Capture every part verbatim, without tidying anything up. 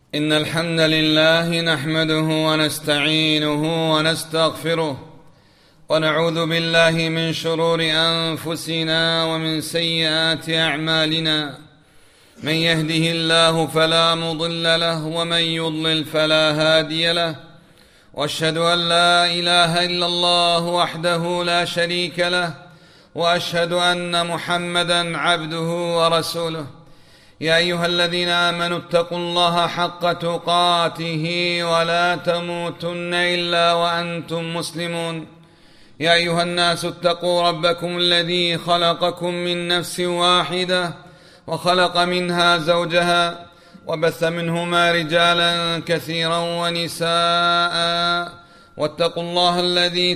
إن الحمد لله نحمده ونستعينه ونستغفره ونعوذ بالله من شرور أنفسنا ومن سيئات أعمالنا. من يهده الله فلا مضل له ومن يضلل فلا هادي له، وأشهد أن لا إله إلا الله وحده لا شريك له، وأشهد أن محمدا عبده ورسوله. يا أيها الذين آمنوا اتقوا الله حق تقاته ولا تموتن إلا وأنتم مسلمون. يا أيها الناس اتقوا ربكم الذي خلقكم من نفس واحدة وخلق منها زوجها وبث منهما رجالا كثيرا ونساء، واتقوا الله الذي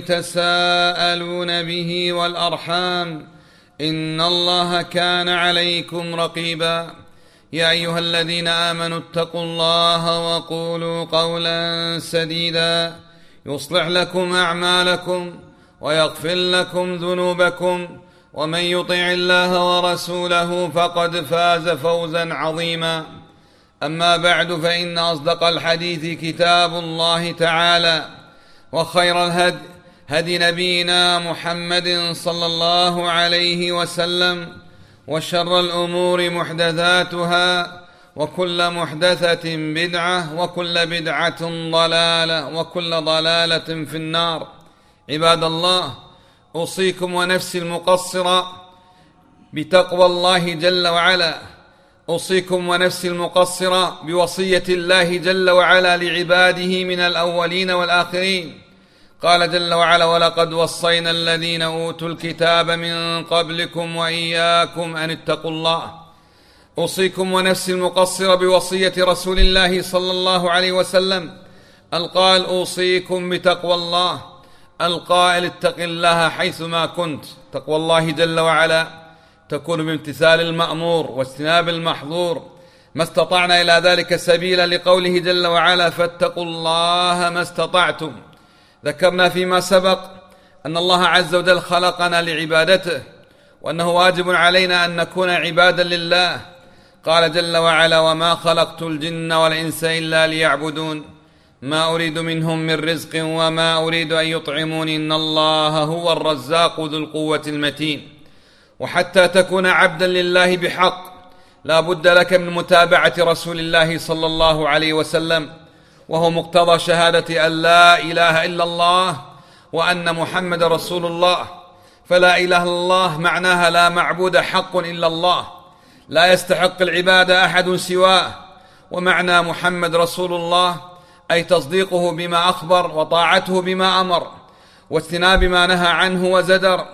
تساءلون به والأرحام إن الله كان عليكم رقيبا. يا أيها الذين آمنوا اتقوا الله وقولوا قولا سديدا يصلح لكم أعمالكم ويغفر لكم ذنوبكم، ومن يطع الله ورسوله فقد فاز فوزا عظيما. أما بعد، فإن أصدق الحديث كتاب الله تعالى، وخير الهدي هدي نبينا محمد صلى الله عليه وسلم، وشر الأمور محدثاتها، وكل محدثة بدعة، وكل بدعة ضلالة، وكل ضلالة في النار. عباد الله، أوصيكم ونفسي المقصرة بتقوى الله جل وعلا، أوصيكم ونفسي المقصرة بوصية الله جل وعلا لعباده من الأولين والآخرين. قال جل وعلا: ولقد وصينا الذين أوتوا الكتاب من قبلكم وإياكم أن اتقوا الله. أوصيكم ونفسي المقصرة بوصية رسول الله صلى الله عليه وسلم القائل: أوصيكم بتقوى الله، القائل: اتق الله حيثما كنت. تقوى الله جل وعلا تكون بامتثال المأمور واجتناب المحظور، ما استطعنا إلى ذلك سبيلا، لقوله جل وعلا: فاتقوا الله ما استطعتم. ذكرنا فيما سبق أن الله عز وجل خلقنا لعبادته، وأنه واجب علينا أن نكون عبادا لله. قال جل وعلا: وما خلقت الجن والإنس إلا ليعبدون ما أريد منهم من رزق وما أريد أن يطعمون إن الله هو الرزاق ذو القوة المتين. وحتى تكون عبدا لله بحق لا بد لك من متابعة رسول الله صلى الله عليه وسلم، وهو مقتضى شهادة أن لا إله إلا الله وأن محمد رسول الله. فلا إله إلا الله معناها لا معبود حق إلا الله، لا يستحق العبادة أحد سواه. ومعنى محمد رسول الله أي تصديقه بما أخبر، وطاعته بما أمر، واجتناب ما نهى عنه وزدر،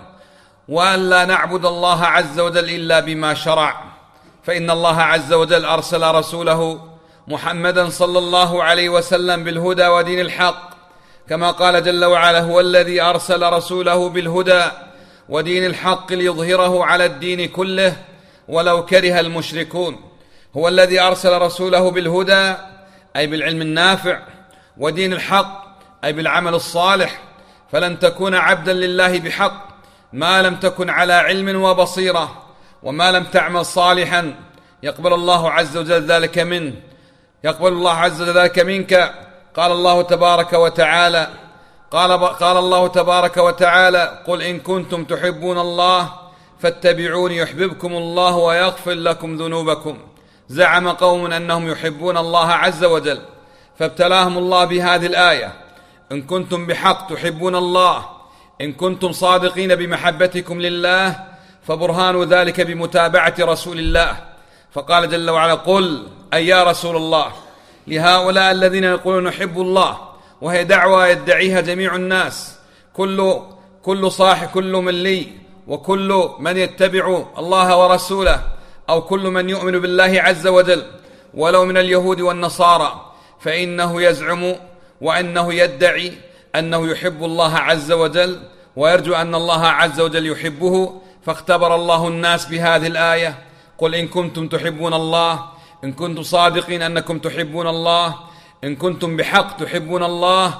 وأن لا نعبد الله عز وجل إلا بما شرع. فإن الله عز وجل أرسل رسوله محمدا صلى الله عليه وسلم بالهدى ودين الحق، كما قال جل وعلا: هو الذي أرسل رسوله بالهدى ودين الحق ليظهره على الدين كله ولو كره المشركون. هو الذي أرسل رسوله بالهدى أي بالعلم النافع، ودين الحق أي بالعمل الصالح. فلن تكون عبدا لله بحق ما لم تكن على علم وبصيرة، وما لم تعمل صالحا يقبل الله عز وجل ذلك منه، يقبل الله عز وجل ذلك منك. قال الله تبارك وتعالى قال, قال الله تبارك وتعالى: قل إن كنتم تحبون الله فاتبعوني يحببكم الله ويغفر لكم ذنوبكم. زعم قوم أنهم يحبون الله عز وجل، فابتلاهم الله بهذه الآية: إن كنتم بحق تحبون الله، إن كنتم صادقين بمحبتكم لله، فبرهان ذلك بمتابعة رسول الله. فقال جل وعلا: قل أي يا رسول الله لهؤلاء الذين يقولون نحب الله، وهي دعوة يدعيها جميع الناس، كل كل صاحب كل من لي وكل من يتبع الله ورسوله، أو كل من يؤمن بالله عز وجل ولو من اليهود والنصارى، فإنه يزعم وأنه يدعي أنه يحب الله عز وجل ويرجو أن الله عز وجل يحبه. فاختبر الله الناس بهذه الآية: قل إن كنتم تحبون الله، إن كنتم صادقين أنكم تحبون الله، إن كنتم بحق تحبون الله،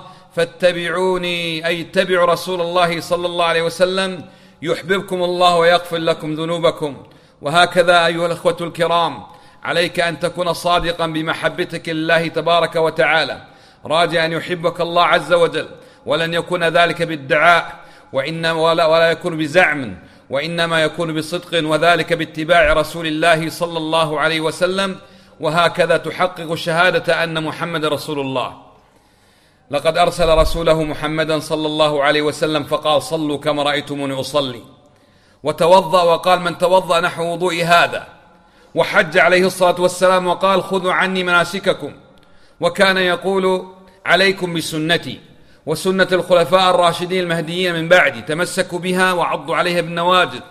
فاتبعوني أي اتبعوا رسول الله صلى الله عليه وسلم يحببكم الله ويغفر لكم ذنوبكم. وهكذا أيها الأخوة الكرام، عليك أن تكون صادقا بمحبتك لله تبارك وتعالى، راجيا أن يحبك الله عز وجل، ولن يكون ذلك بادعاء وإنما ولا, ولا يكون بزعم، وإنما يكون بصدق، وذلك باتباع رسول الله صلى الله عليه وسلم. وهكذا تحقق شهادة أن محمد رسول الله. لقد أرسل رسوله محمدا صلى الله عليه وسلم فقال: صلوا كما رأيتموني أصلي، وتوضأ وقال: من توضأ نحو وضوء هذا، وحج عليه الصلاة والسلام وقال: خذوا عني مناسككم، وكان يقول: عليكم بسنتي وسنة الخلفاء الراشدين المهديين من بعدي، تمسكوا بها وعضوا عليها بالنواجذ.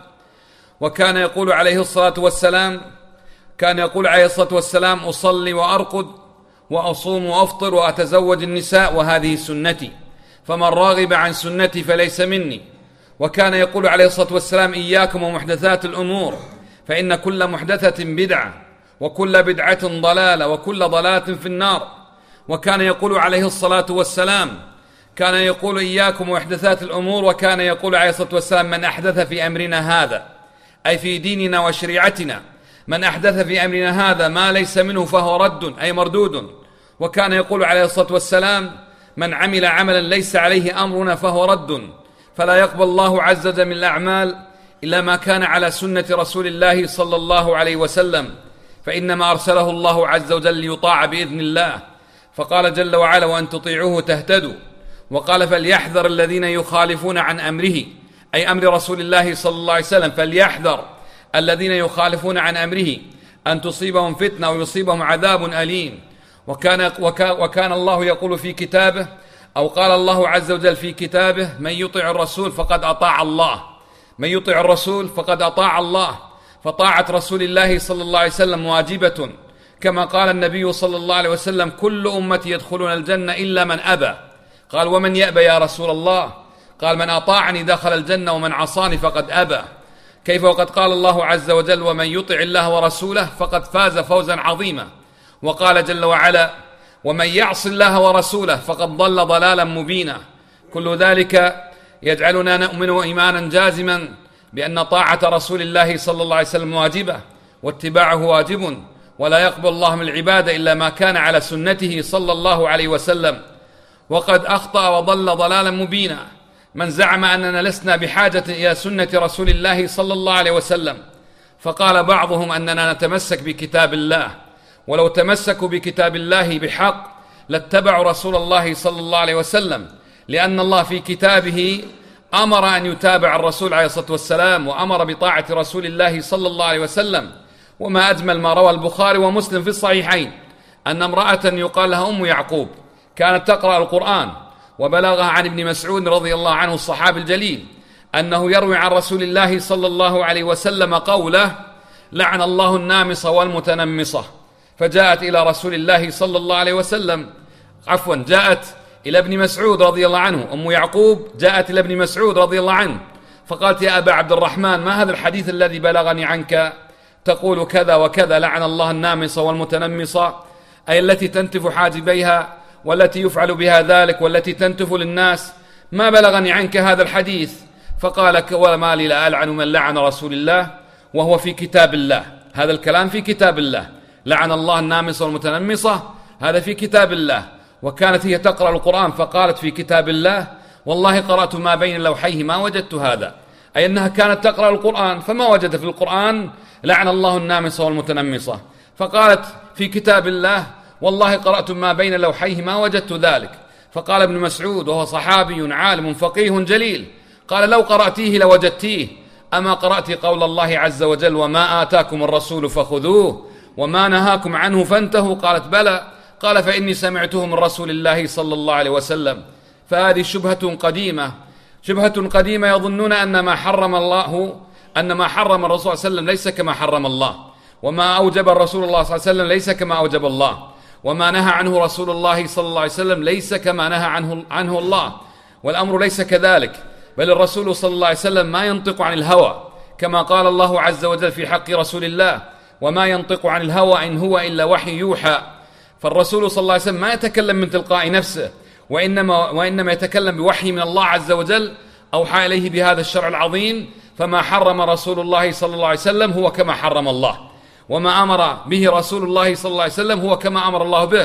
وكان يقول عليه الصلاة والسلام كان يقول عليه الصلاة والسلام: أصلي وأرقد وأصوم وأفطر وأتزوج النساء وهذه سنتي، فمن راغب عن سنتي فليس مني. وكان يقول عليه الصلاة والسلام: إياكم ومحدثات الأمور، فإن كل محدثة بدعة، وكل بدعة ضلالة، وكل ضلالة في النار. وكان يقول عليه الصلاة والسلام كان يقول: إياكم ومحدثات الأمور. وكان يقول عليه الصلاة والسلام: من أحدث في أمرنا هذا، أي في ديننا وشريعتنا، من أحدث في أمرنا هذا ما ليس منه فهو رد، أي مردود. وكان يقول عليه الصلاة والسلام: من عمل عملا ليس عليه أمرنا فهو رد. فلا يقبل الله عز وجل من الأعمال إلا ما كان على سنة رسول الله صلى الله عليه وسلم، فإنما أرسله الله عز وجل ليطاع بإذن الله. فقال جل وعلا: وأن تطيعوه تهتدوا. وقال: فليحذر الذين يخالفون عن أمره، أي أمر رسول الله صلى الله عليه وسلم، فليحذر الذين يخالفون عن أمره أن تصيبهم فتنة ويصيبهم عذاب أليم. وكان, وكان الله يقول في كتابه، أو قال الله عز وجل في كتابه: من يطع الرسول فقد أطاع الله، من يطع الرسول فقد أطاع الله. فطاعة رسول الله صلى الله عليه وسلم واجبة، كما قال النبي صلى الله عليه وسلم: كل أمتي يدخلون الجنة إلا من أبى. قال: ومن يأبى يا رسول الله؟ قال: من أطاعني دخل الجنة ومن عصاني فقد أبى. كيف وقد قال الله عز وجل: ومن يطع الله ورسوله فقد فاز فوزا عظيما. وقال جل وعلا: ومن يعص الله ورسوله فقد ضل ضلالا مبينا. كل ذلك يجعلنا نؤمن إيمانا جازما بأن طاعة رسول الله صلى الله عليه وسلم واجبة، واتباعه واجب، ولا يقبل الله من العبادة إلا ما كان على سنته صلى الله عليه وسلم. وقد أخطأ وضل ضلالا مبينا من زعم أننا لسنا بحاجة إلى سنة رسول الله صلى الله عليه وسلم. فقال بعضهم أننا نتمسك بكتاب الله، ولو تمسكوا بكتاب الله بحق لاتبعوا رسول الله صلى الله عليه وسلم، لأن الله في كتابه أمر أن يتابع الرسول عليه الصلاة والسلام، وأمر بطاعة رسول الله صلى الله عليه وسلم. وما أجمل ما روى البخاري ومسلم في الصحيحين أن امرأة يقال لها أم يعقوب كانت تقرأ القرآن، وبلغها عن ابن مسعود رضي الله عنه الصحابي الجليل أنه يروي عن رسول الله صلى الله عليه وسلم قوله: لعن الله النامصة والمتنمصة. فجاءت إلى رسول الله صلى الله عليه وسلم عفوا جاءت إلى ابن مسعود رضي الله عنه، أم يعقوب جاءت إلى ابن مسعود رضي الله عنه فقالت: يا أبا عبد الرحمن، ما هذا الحديث الذي بلغني عنك تقول كذا وكذا، لعن الله النامصة والمتنمصة، أي التي تنتف حاجبيها والتي يفعل بها ذلك والتي تنتف للناس، ما بلغني عنك هذا الحديث. فقال: وما لي لا ألعن من لعن رسول الله وهو في كتاب الله. هذا الكلام في كتاب الله، لعن الله النامصة والمتنمصة، هذا في كتاب الله. وكانت هي تقرأ القرآن فقالت في كتاب الله: والله قرأت ما بين لوحيه ما وجدت هذا، أي أنها كانت تقرأ القرآن فما وجد في القرآن لعن الله النامصة والمتنمصة، فقالت في كتاب الله: والله قرأت ما بين لوحيه ما وجدت ذلك. فقال ابن مسعود وهو صحابي عالم فقيه جليل، قال: لو قرأتيه لوجدتيه، أما قرأت قول الله عز وجل: وما آتاكم الرسول فخذوه وما نهاكم عنه فانتهوا؟ قالت: بلى. قال: فإني سمعته من رسول الله صلى الله عليه وسلم. فهذه شبهة قديمة شبهة قديمة يظنون أن ما حرم الله أن ما حرم الرسول صلى الله عليه وسلم ليس كما حرم الله، وما أوجب الرسول الله صلى الله عليه وسلم ليس كما أوجب الله، وما نهى عنه رسول الله صلى الله عليه وسلم ليس كما نهى عنه, عنه الله. والأمر ليس كذلك، بل الرسول صلى الله عليه وسلم ما ينطق عن الهوى، كما قال الله عز وجل في حق رسول الله: وما ينطق عن الهوى إن هو إلا وحي يوحى. فالرسول صلى الله عليه وسلم ما يتكلم من تلقاء نفسه، وإنما, وإنما يتكلم بوحي من الله عز وجل أوحى إليه بهذا الشرع العظيم. فما حرم رسول الله صلى الله عليه وسلم هو كما حرم الله، وما أمر به رسول الله صلى الله عليه وسلم هو كما أمر الله به.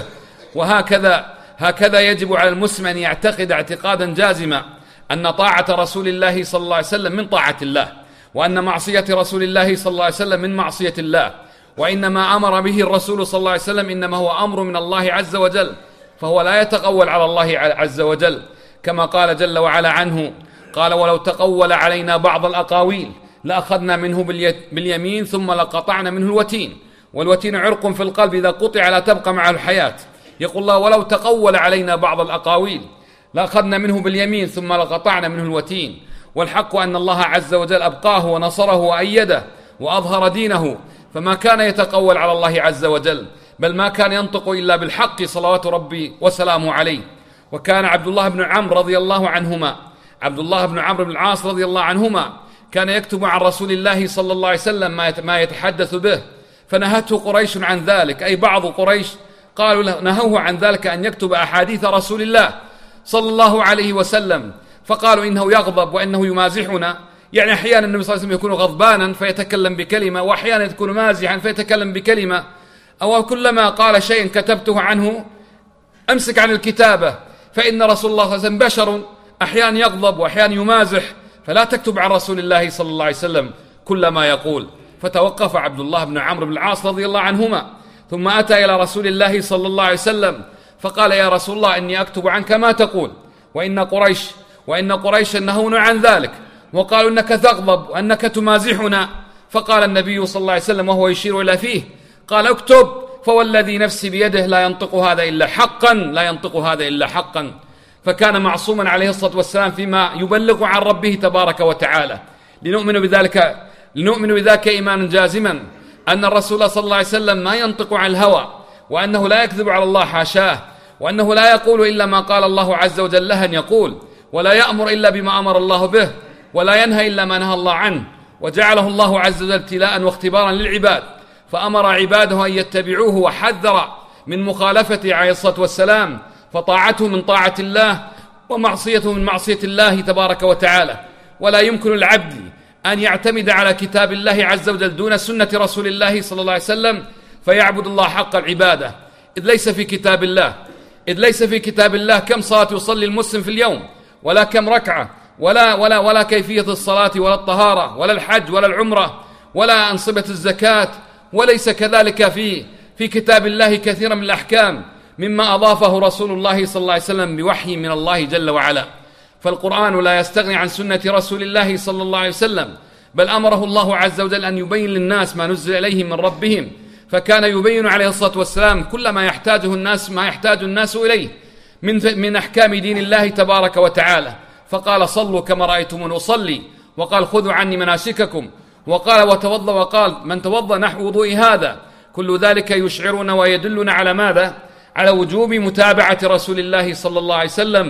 وهكذا هكذا يجب على المسلم أن يعتقد اعتقادا جازما أن طاعة رسول الله صلى الله عليه وسلم من طاعة الله، وأن معصية رسول الله صلى الله عليه وسلم من معصية الله، وإنما أمر به الرسول صلى الله عليه وسلم إنما هو أمر من الله عز وجل، فهو لا يتقول على الله عز وجل، كما قال جل وعلا عنه: قال ولو تقول علينا بعض الأقاويل لأخذنا منه باليمين ثم لقطعنا منه الوتين. والوتين عرق في القلب إذا قطع لا تبقى معه الحياة. يقول الله: ولو تقول علينا بعض الأقاويل لأخذنا منه باليمين ثم لقطعنا منه الوتين. والحق أن الله عز وجل أبقاه ونصره وأيده وأظهر دينه، فما كان يتقول على الله عز وجل، بل ما كان ينطق إلا بالحق صلوات ربي وسلامه عليه. وكان عبد الله بن عمرو رضي الله عنهما عبد الله بن عمرو بن العاص رضي الله عنهما كان يكتب عن رسول الله صلى الله عليه وسلم ما يتحدث به، فنهته قريش عن ذلك، أي بعض قريش قالوا نهوه عن ذلك أن يكتب أحاديث رسول الله صلى الله عليه وسلم، فقالوا إنه يغضب وإنه يمازحنا. يعني أحيانا النبي صلى الله عليه وسلم يكون غضبانا فيتكلم بكلمة، وأحيانا يكون مازحا فيتكلم بكلمة، أو كلما قال شيء كتبته عنه أمسك عن الكتابة، فإن رسول الله صلى الله عليه وسلم بشر أحيانا يغضب وأحيانا يمازح، فلا تكتب عن رسول الله صلى الله عليه وسلم كل ما يقول. فتوقف عبد الله بن عمرو بن العاص رضي الله عنهما، ثم أتى إلى رسول الله صلى الله عليه وسلم فقال: يا رسول الله إني أكتب عنك ما تقول، وإن قريش وإن قريش نهونا عن ذلك، وقالوا إنك تغضب وأنك تمازحنا. فقال النبي صلى الله عليه وسلم وهو يشير إلى فيه، قال: اكتب، فوالذي نفسي بيده لا ينطق هذا إلا حقا لا ينطق هذا إلا حقا. فكان معصوما عليه الصلاة والسلام فيما يبلغ عن ربه تبارك وتعالى. لنؤمن بذلك لنؤمن بذلك إيمانا جازما أن الرسول صلى الله عليه وسلم ما ينطق عن الهوى، وأنه لا يكذب على الله حاشاه، وأنه لا يقول إلا ما قال الله عز وجل له أن يقول، ولا يأمر إلا بما أمر الله به، ولا ينهى إلا ما نهى الله عنه. وجعله الله عز وجل ابتلاء واختبارا للعباد، فأمر عباده أن يتبعوه، وحذر من مخالفته عليه الصلاة والسلام، فطاعته من طاعة الله ومعصيته من معصية الله تبارك وتعالى. ولا يمكن العبد أن يعتمد على كتاب الله عز وجل دون سنة رسول الله صلى الله عليه وسلم فيعبد الله حق العبادة، إذ ليس في كتاب الله إذ ليس في كتاب الله كم صلاة يصلي المسلم في اليوم، ولا كم ركعة، ولا ولا ولا كيفية الصلاة، ولا الطهارة، ولا الحج، ولا العمرة، ولا أنصبة الزكاة. وليس كذلك في في كتاب الله كثيرا من الأحكام مما أضافه رسول الله صلى الله عليه وسلم بوحي من الله جل وعلا. فالقرآن لا يستغني عن سنة رسول الله صلى الله عليه وسلم، بل أمره الله عز وجل أن يبين للناس ما نزل إليهم من ربهم، فكان يبين عليه الصلاة والسلام كل ما يحتاجه الناس ما يحتاج الناس إليه من من أحكام دين الله تبارك وتعالى. فقال: صلوا كما رأيتمون أصلي، وقال: خذوا عني مناسككم، وقال: وتوضأ، وقال: من توضأ نحو وضوء هذا. كل ذلك يشعرنا ويدلنا على ماذا؟ على وجوب متابعة رسول الله صلى الله عليه وسلم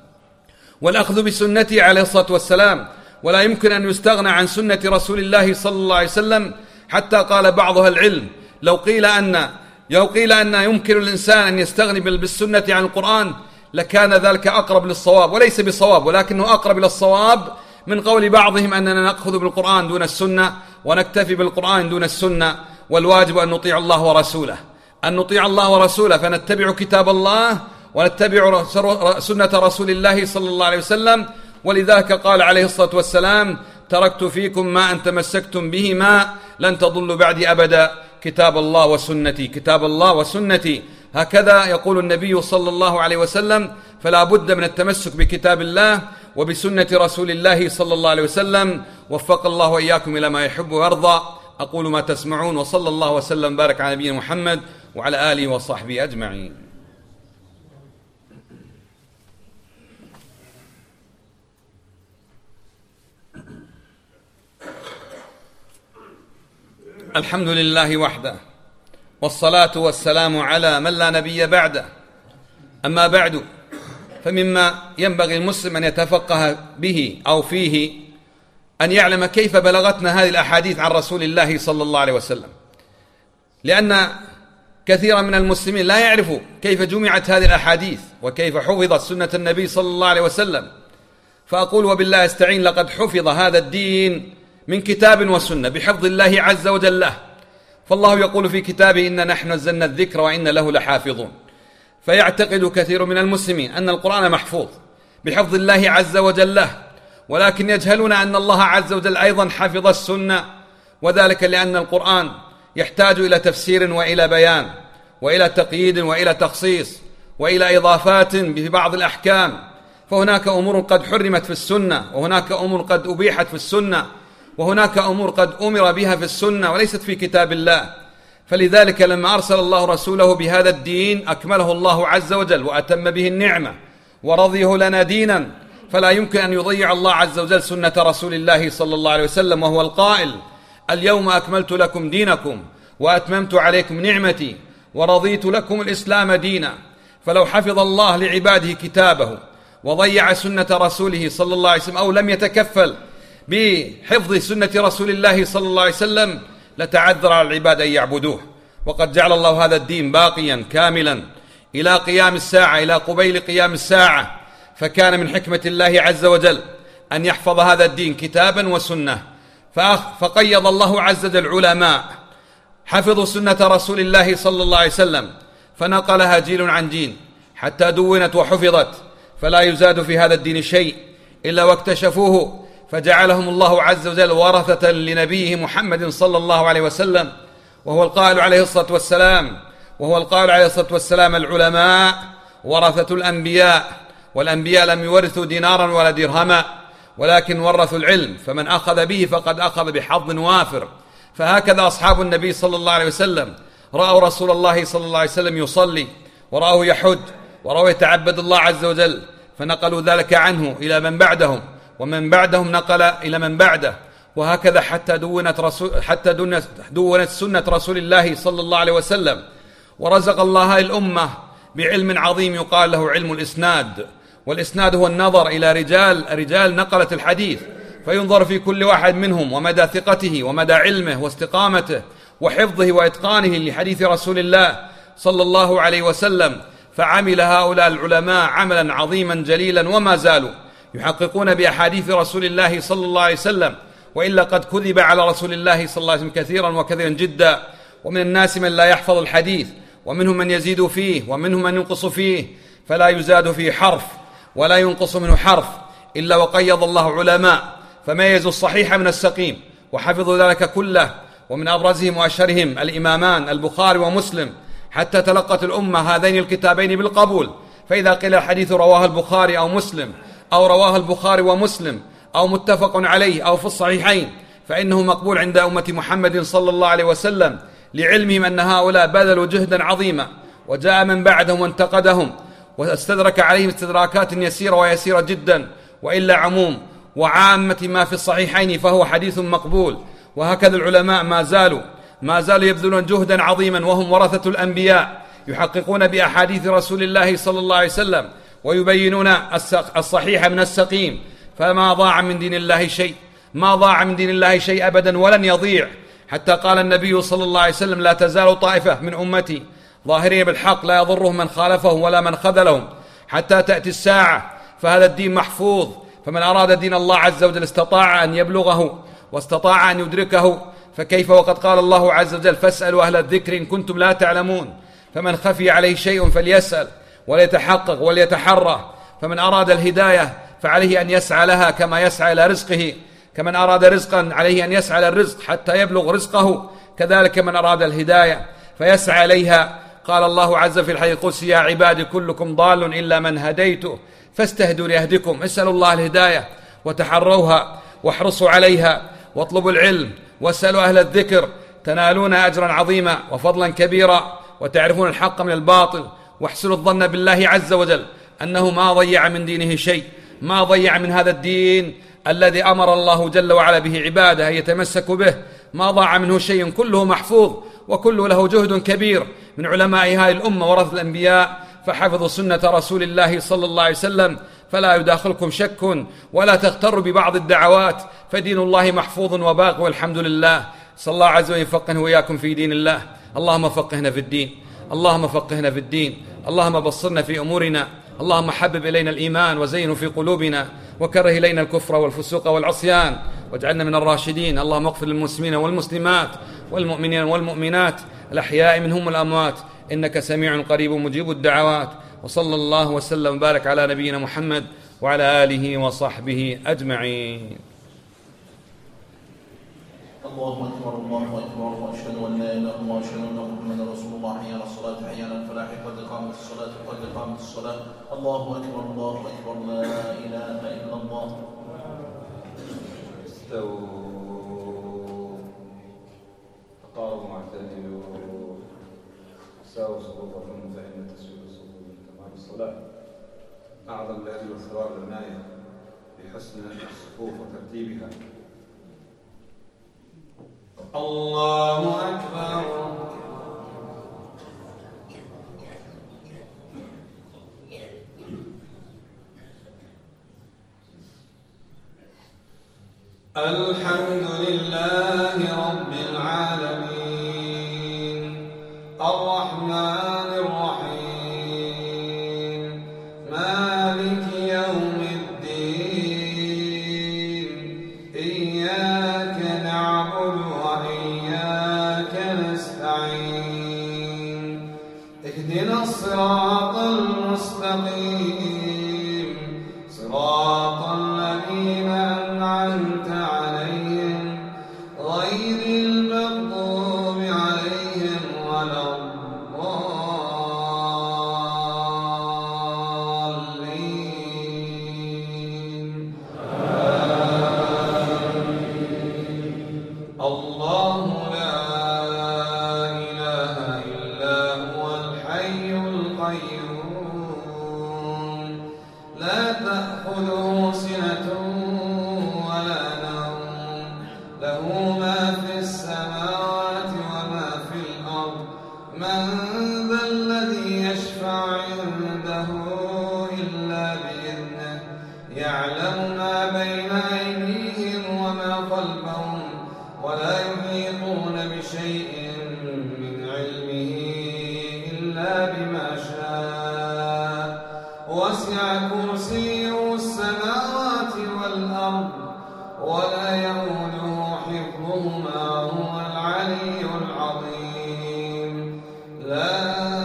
والأخذ بسنته عليه الصلاة والسلام. ولا يمكن أن يستغنى عن سنة رسول الله صلى الله عليه وسلم، حتى قال بعض أهل العلم: لو قيل أن لو قيل أن يمكن الإنسان أن يستغني بالسنة عن القرآن لكان ذلك أقرب للصواب، وليس بصواب، ولكنه أقرب إلى الصواب من قول بعضهم أننا نأخذ بالقرآن دون السنة ونكتفي بالقرآن دون السنة. والواجب أن نطيع الله ورسوله أن نطيع الله ورسوله فنتبع كتاب الله ونتبع سنة رسول الله صلى الله عليه وسلم. ولذلك قال عليه الصلاة والسلام: تركت فيكم ما أن تمسكتم بهما لن تضلوا بعدي أبدا، كتاب الله وسنتي كتاب الله وسنتي. هكذا يقول النبي صلى الله عليه وسلم، فلا بد من التمسك بكتاب الله وبسنة رسول الله صلى الله عليه وسلم. وفق الله وإياكم إلى ما يحب ويرضى. أقول ما تسمعون، وصلى الله وسلم بارك على نبينا محمد وعلى آله وصحبه أجمعين. الحمد لله وحده، والصلاة والسلام على من لا نبي بعده. أما بعد، فمما ينبغي المسلم أن يتفقه به أو فيه أن يعلم كيف بلغتنا هذه الأحاديث عن رسول الله صلى الله عليه وسلم، لأن كثيرا من المسلمين لا يعرفوا كيف جمعت هذه الأحاديث وكيف حفظت سنة النبي صلى الله عليه وسلم. فأقول وبالله استعين، لقد حفظ هذا الدين من كتاب وسنة بحفظ الله عز وجل له، فالله يقول في كتابه: إنا نحن نزلنا الذكر وإنا له لحافظون. فيعتقد كثير من المسلمين أن القرآن محفوظ بحفظ الله عز وجل له، ولكن يجهلون أن الله عز وجل أيضا حفظ السنة، وذلك لأن القرآن يحتاج إلى تفسير وإلى بيان وإلى تقييد وإلى تخصيص وإلى إضافات ببعض الأحكام. فهناك أمور قد حرمت في السنة، وهناك أمور قد أبيحت في السنة، وهناك أمور قد أمر بها في السنة وليست في كتاب الله. فلذلك لما أرسل الله رسوله بهذا الدين أكمله الله عز وجل وأتم به النعمة ورضيه لنا دينا، فلا يمكن أن يضيع الله عز وجل سنة رسول الله صلى الله عليه وسلم، وهو القائل: اليوم أكملت لكم دينكم وأتممت عليكم نعمتي ورضيت لكم الإسلام دينا. فلو حفظ الله لعباده كتابه وضيع سنة رسوله صلى الله عليه وسلم، أو لم يتكفل بحفظ سنة رسول الله صلى الله عليه وسلم، لتعذر على العباد أن يعبدوه. وقد جعل الله هذا الدين باقيا كاملا إلى قيام الساعة، إلى قبيل قيام الساعة. فكان من حكمة الله عز وجل أن يحفظ هذا الدين كتابا وسنة. فقيض الله عز وجل علماء حفظوا سنة رسول الله صلى الله عليه وسلم، فنقلها جيل عن جيل حتى دونت وحفظت، فلا يزاد في هذا الدين شيء إلا واكتشفوه، فجعلهم الله عز وجل ورثة لنبيه محمد صلى الله عليه وسلم. وهو القائل عليه الصلاة والسلام وهو القائل عليه الصلاة والسلام: العلماء ورثة الأنبياء، والأنبياء لم يورثوا دينارا ولا درهما، ولكن ورثوا العلم، فمن أخذ به فقد أخذ بحظ وافر. فهكذا أصحاب النبي صلى الله عليه وسلم رأوا رسول الله صلى الله عليه وسلم يصلي، ورأوه يحج، ورأوه يتعبد الله عز وجل، فنقلوا ذلك عنه إلى من بعدهم، ومن بعدهم نقل إلى من بعده، وهكذا حتى دونت رسول حتى دونت سنة رسول الله صلى الله عليه وسلم. ورزق الله الأمة بعلم عظيم يقال له علم الإسناد، والإسناد هو النظر إلى رجال رجال نقلة الحديث، فينظر في كل واحد منهم ومدى ثقته ومدى علمه واستقامته وحفظه وإتقانه لحديث رسول الله صلى الله عليه وسلم. فعمل هؤلاء العلماء عملا عظيما جليلا، وما زالوا يحققون بأحاديث رسول الله صلى الله عليه وسلم، وإلا قد كذب على رسول الله صلى الله عليه وسلم كثيرا وكثيرا جدا. ومن الناس من لا يحفظ الحديث، ومنهم من يزيد فيه، ومنهم من ينقص فيه، فلا يزاد فيه حرف ولا ينقص منه حرف، إلا وقيض الله علماء فميزوا الصحيح من السقيم وحفظوا ذلك كله. ومن أبرزهم وأشهرهم الإمامان البخاري ومسلم، حتى تلقت الأمة هذين الكتابين بالقبول. فإذا قيل الحديث رواه البخاري أو مسلم، أو رواه البخاري ومسلم، أو متفق عليه، أو في الصحيحين، فإنه مقبول عند أمة محمد صلى الله عليه وسلم، لعلمهم أن هؤلاء بذلوا جهدا عظيما، وجاء من بعدهم وانتقدهم واستدرك عليهم استدراكات يسيرة ويسيرة جدا، وإلا عموم وعامة ما في الصحيحين فهو حديث مقبول. وهكذا العلماء ما زالوا ما زالوا يبذلون جهدا عظيما، وهم ورثة الأنبياء، يحققون بأحاديث رسول الله صلى الله عليه وسلم، ويبينون الصحيح من السقيم. فما ضاع من دين الله شيء ما ضاع من دين الله شيء أبدا، ولن يضيع. حتى قال النبي صلى الله عليه وسلم: لا تزال طائفة من أمتي ظاهرين بالحق لا يضرهم من خالفهم ولا من خذلهم حتى تأتي الساعة. فهذا الدين محفوظ، فمن أراد دين الله عز وجل استطاع أن يبلغه واستطاع أن يدركه، فكيف وقد قال الله عز وجل: فاسألوا أهل الذكر إن كنتم لا تعلمون. فمن خفي عليه شيء فليسأل وليتحقق وليتحرى. فمن أراد الهداية فعليه أن يسعى لها كما يسعى إلى رزقه، كمن أراد رزقا عليه أن يسعى للرزق حتى يبلغ رزقه، كذلك من أراد الهداية فيسعى إليها. قال الله عز وجل في الحديث القدسي: يا عبادي كلكم ضال إلا من هديته فاستهدوا ليهدكم. اسألوا الله الهداية وتحروها واحرصوا عليها، واطلبوا العلم واسألوا أهل الذكر تنالون أجرا عظيما وفضلا كبيرا، وتعرفون الحق من الباطل. واحسنوا الظن بالله عز وجل أنه ما ضيع من دينه شيء، ما ضيع من هذا الدين الذي أمر الله جل وعلا به عباده أن يتمسكوا به، ما ضاع منه شيء، كله محفوظ وكله له جهد كبير من علماء هذه الأمة ورثة الأنبياء، فحفظوا سنة رسول الله صلى الله عليه وسلم. فلا يداخلكم شك ولا تغتروا ببعض الدعوات، فدين الله محفوظ وباق والحمد لله. صلى الله عز وجل يفقهنا وإياكم في دين الله. اللهم فقهنا في الدين، اللهم فقهنا في الدين، اللهم بصرنا في أمورنا، اللهم حبب إلينا الإيمان وزينه في قلوبنا، وكره إلينا الكفر والفسوق والعصيان، واجعلنا من الراشدين. اللهم اغفر للمسلمين والمسلمات والمؤمنين والمؤمنات الأحياء منهم والأموات، إنك سميع قريب مجيب الدعوات. وصلى الله وسلم وبارك على نبينا محمد وعلى آله وصحبه أجمعين. الله أكبر الله أكبر وأشهد أن لا إله إلا الله وأشهد أن محمدا رسول الله. حي على الصلاة حي على الفلاح قد قامت الصلاة قد قامت الصلاة. الله أكبر الله أكبر لا إله إلا الله. استووا تقاربوا واعتدلوا ساووا صفوفكم فإن تسوية الصفوف من تمام الصلاة. أعظم الأجر والثواب العناية بحسن الصفوف وترتيبها. الله أكبر. الحمد لله رب العالمين الرحمن الرحيم مالك يوم الدين إياك نعبد وإياك نستعين اهدنا الصراط المستقيم صراط الذين أنعمت عليهم غير المغضوب عليهم ولا الضالين. الله لا إله إلا هو الحي القيوم لا تأخذه سنة ولا نوم له ما في السماوات وما في الأرض. من ذا الذي يشفع عنده إلا بإذنه يعلم ما بين أيديهم وما خلفهم ولا يحيطون بشيء من علمه إلا بما شاء وسع كرسيه السماوات والأرض ولا يؤوده حفظهما هو العلي العظيم. لا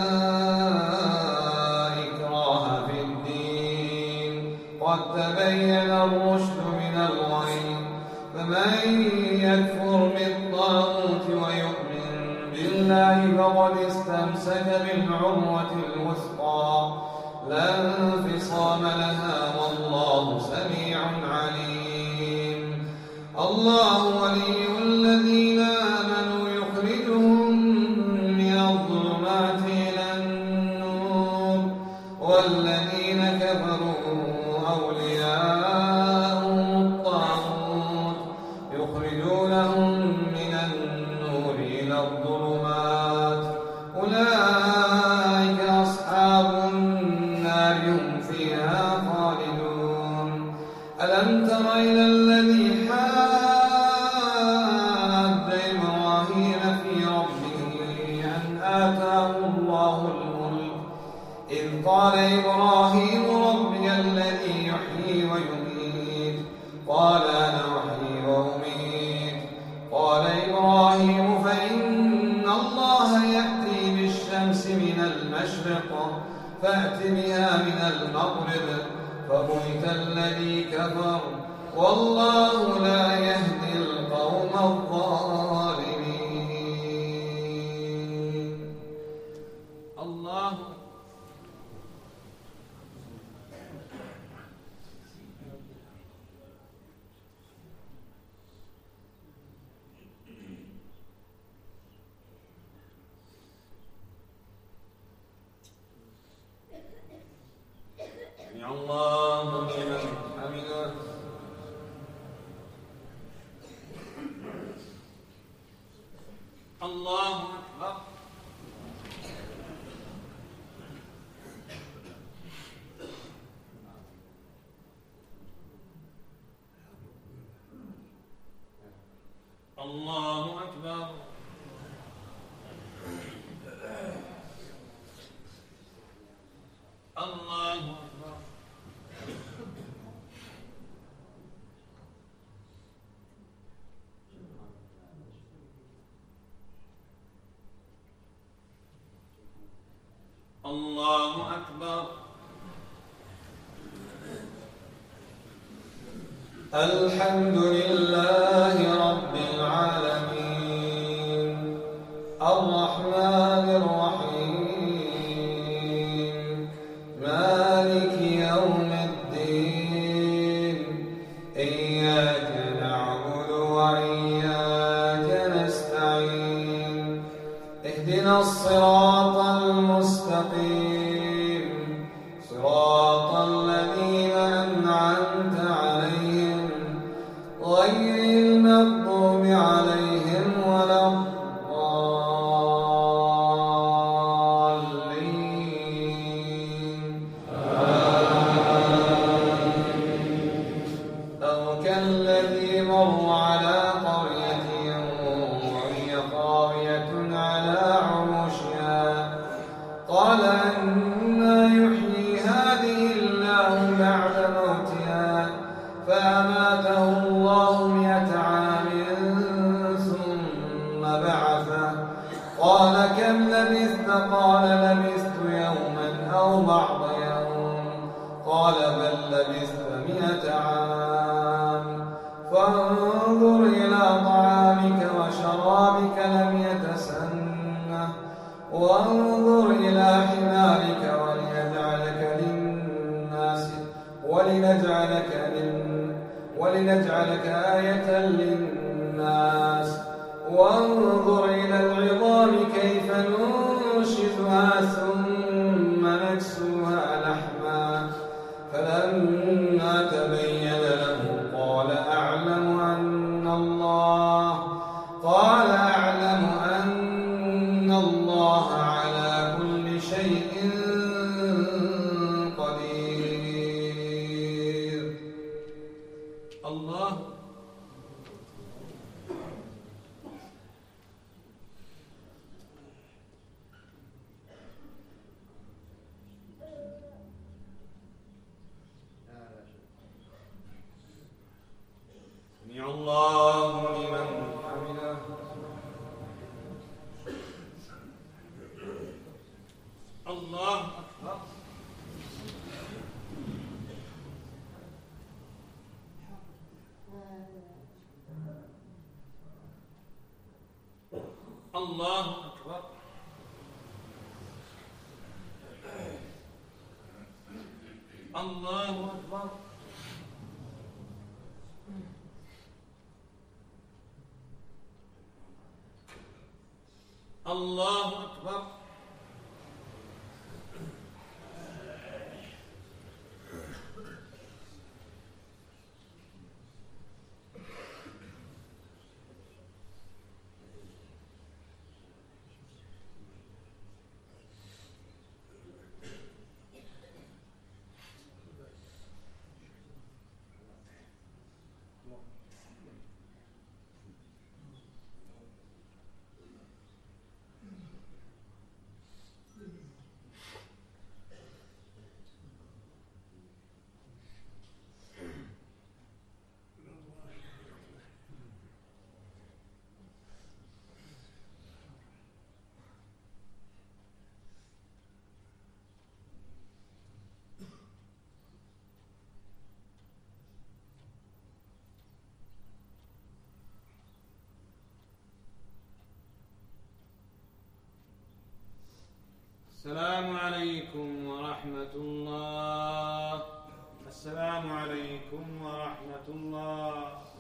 إكراه في الدين قد تبين الرشد من الغي فمن يكفر بالطاغوت ويؤمن بالله فقد استمسك بالعروة الوثقى لا انفصام لها والله سميع عليم. الله ولي الذين آمنوا يخرجهم من الظلمات إلى النور والذين كفروا أولياءهم الطاغوت يخرجونهم من النور إلى الظلمات أولئك أصحاب النار هم فيها خالدون. ألم تر إلى الذي حاج إبراهيم في ربه أن آتاه الله الملك إذ قال إبراهيم ربي الذي يحيي ويميت قال أنا أحيي وأميت قال إبراهيم فإن الله يأتي بالشمس من المشرق فأت بها من المغرب فبهت الذي كفر والله لا يهدي القوم الظالمين. الله سمع الله لمن حمده. الله أكبر. الله أكبر. الله أكبر. أكبر. الحمد لله رب العالمين الرحمن الرحيم مالك يوم الدين إياك نعبد وإياك نستعين اهدنا الصراط المستقيم صراط الذين أنعمت عليهم غير المغضوب عليهم ولا الضالين أو كالذي مر على قرية وهي خاوية على عروشها قال أنى يحيي هذه الله بعد موتها فأماته الله مئة عام ثم بعثه قال كم لبثت قال لبثت يوما أو بعض يوم قال بل لبثت مئة عام فانظر إلى طعامك وشرابك لم يتسنه وانظر إلى حمارك ولنجعلك للناس ولنجعلك للناس ولنجعلك آية للناس وانظر إلى العظام كيف ننشزها ثم نكسوها لحما فلما تبين له قال أعلم أن الله قال أعلم أن الله على كل شيء قدير. الله سمع الله لمن حمده. الله أكبر. الله أكبر. الله أكبر. الله أكبر. السلام عليكم ورحمة الله. السلام عليكم ورحمة الله.